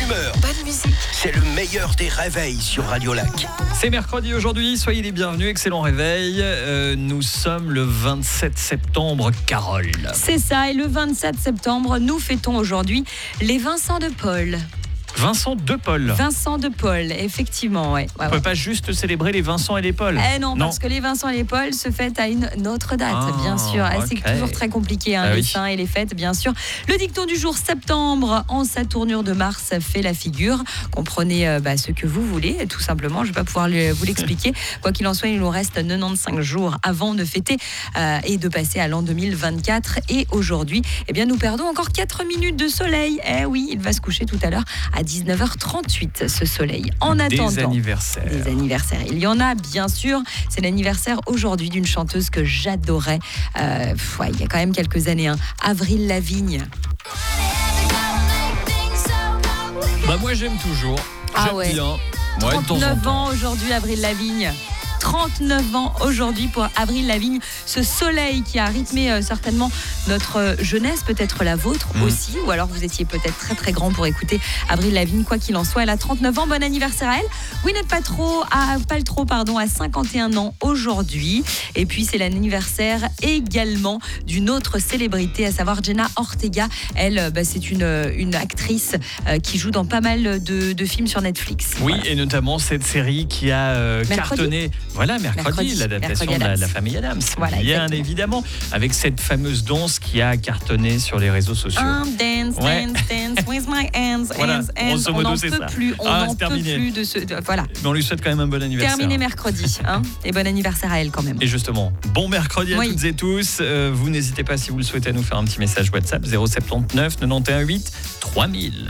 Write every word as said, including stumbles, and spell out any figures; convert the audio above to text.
humeur. Bonne musique. C'est le meilleur des réveils sur Radio Lac. C'est mercredi aujourd'hui, soyez les bienvenus, excellent réveil. Euh, nous sommes le vingt-sept septembre, Carole. C'est ça, et le vingt-sept septembre, nous fêtons aujourd'hui les Vincent de Paul. Vincent de Paul. Vincent de Paul, effectivement, ouais. ouais On ne peut ouais. pas juste célébrer les Vincent et les Paul. Eh non, non, parce que les Vincent et les Paul se fêtent à une autre date, ah, bien sûr. okay. C'est toujours très compliqué, hein, ah, les oui. saints et les fêtes, bien sûr. Le dicton du jour, septembre, en sa tournure de Mars, fait la figure. Comprenez euh, bah, ce que vous voulez, tout simplement. Je ne vais pas pouvoir le, vous l'expliquer. Quoi qu'il en soit, il nous reste quatre-vingt-quinze jours avant de fêter euh, et de passer à l'an deux mille vingt-quatre. Et aujourd'hui, eh bien, nous perdons encore quatre minutes de soleil. Eh oui, il va se coucher tout à l'heure à dix-neuf heures trente-huit, ce soleil. En attendant, des anniversaires. Des anniversaires. Il y en a, bien sûr. C'est l'anniversaire aujourd'hui d'une chanteuse que j'adorais. Euh, pff, ouais, il y a quand même quelques années. Hein. Avril Lavigne. Bah moi j'aime toujours. Ah j'aime ouais. bien. Ouais, de temps en trente-neuf temps. ans aujourd'hui, Avril Lavigne. trente-neuf ans aujourd'hui pour Avril Lavigne. Ce soleil qui a rythmé euh, certainement notre euh, jeunesse, peut-être la vôtre mmh. aussi, ou alors vous étiez peut-être très très grand pour écouter Avril Lavigne. Quoi qu'il en soit, elle a trente-neuf ans. Bon anniversaire à elle. Gwyneth Paltrow a, Paltrow, pardon, a cinquante et un ans aujourd'hui. Et puis c'est l'anniversaire également d'une autre célébrité, à savoir Jenna Ortega. Elle, bah, c'est une, une actrice euh, qui joue dans pas mal de, de films sur Netflix. Oui, Voilà. et notamment cette série qui a euh, cartonné. Voilà, mercredi, Mercredi, l'adaptation mercredi de la, Addams. la famille Adams. Voilà, bien exactement. évidemment, avec cette fameuse danse qui a cartonné sur les réseaux sociaux. Un dance, Ouais. dance, dance with my hands, Voilà, hands, hands. grosso On modo, n'en c'est peut ça. plus, on Ah, n'en c'est peut terminé. plus de ce. de- voilà, Mais on lui souhaite quand même un bon anniversaire. terminé mercredi, hein. Et bon anniversaire à elle quand même. Et justement, bon mercredi à Oui. toutes et tous. Euh, vous n'hésitez pas, si vous le souhaitez, à nous faire un petit message WhatsApp zéro sept neuf quatre-vingt-onze huit trois mille.